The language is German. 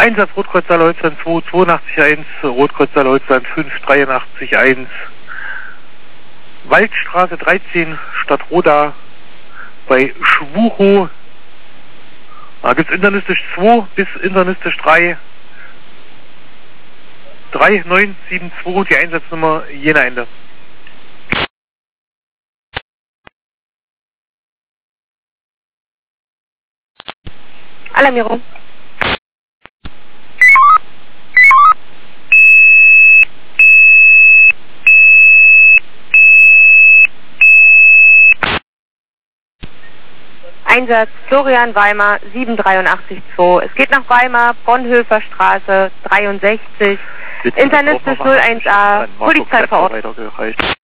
Einsatz Rotkreuz Saarleutzland 2, 82-1, Rotkreuz Saarleutzland 5, 83-1. Waldstraße 13, Stadt Roda, bei Schwuchow. Da gibt es internistisch 2 bis internistisch 3. 3972, die Einsatznummer Jena Ende. Alarmierung. Einsatz Florian Weimar 7882. Es geht nach Weimar, Bonhoeffer Straße 63. Internistisch 01A, Polizei vor Ort.